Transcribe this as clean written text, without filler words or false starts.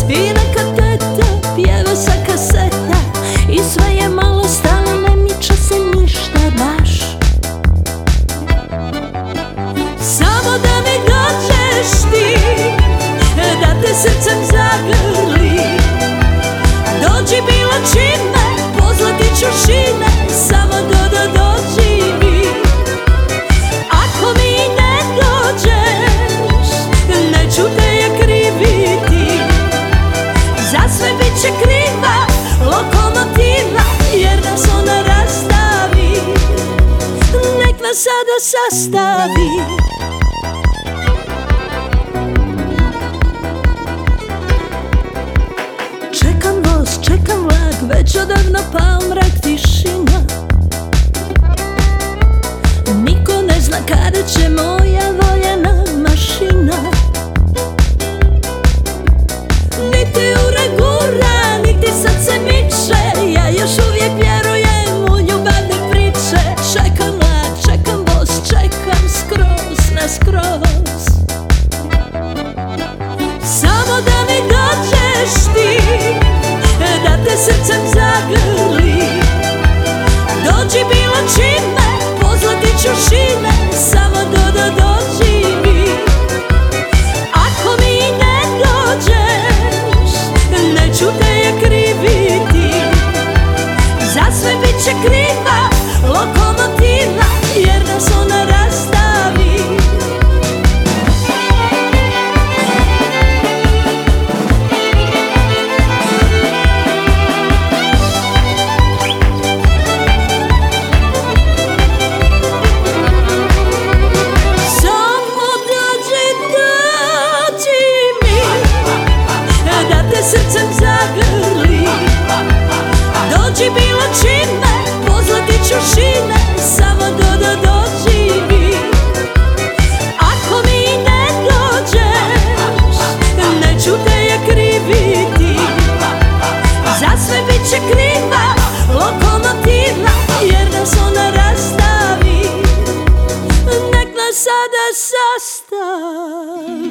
I neka teta pjeva sa kaseta i sve je malo stalo, ne miče se ništa baš. Samo da mi dođeš ti, da te srcem zagrli. Dođi bilo čime, pozlati ću šine, samo da dođi mi. Ako mi ne dođeš, neću te je kriviti. Za sve bit će kriva lokomotiva, jer nas ona rastavi. Nek nas sada sastavi. Čekam voz, čekam vlak, već odavno pao mrak, tišina. Niko ne zna kada će moja voljena mašina. Niti ura gura, niti srce miče, ja još uvijek vjerujem u ljubavne priče. Čekam vlak, čekam voz, čekam skroz na skroz. Samo da mi dođeš ti, da te srcem zagrli. Dođi bilo čime, pozlati ću šine, samo da dođi mi. Ako mi ne dođeš, neću te je kriviti. Za sve bit će kriva lokomotiva, jer nas ona rastavi. Srcem zagrli. Dođi bilo čime, pozlati ću šine, samo da dođi mi. Ako mi ne dođeš, neću te je kriviti. Za sve bit će kriva lokomotiva, jer nas ona rastavi. Nek nas sada sastavi.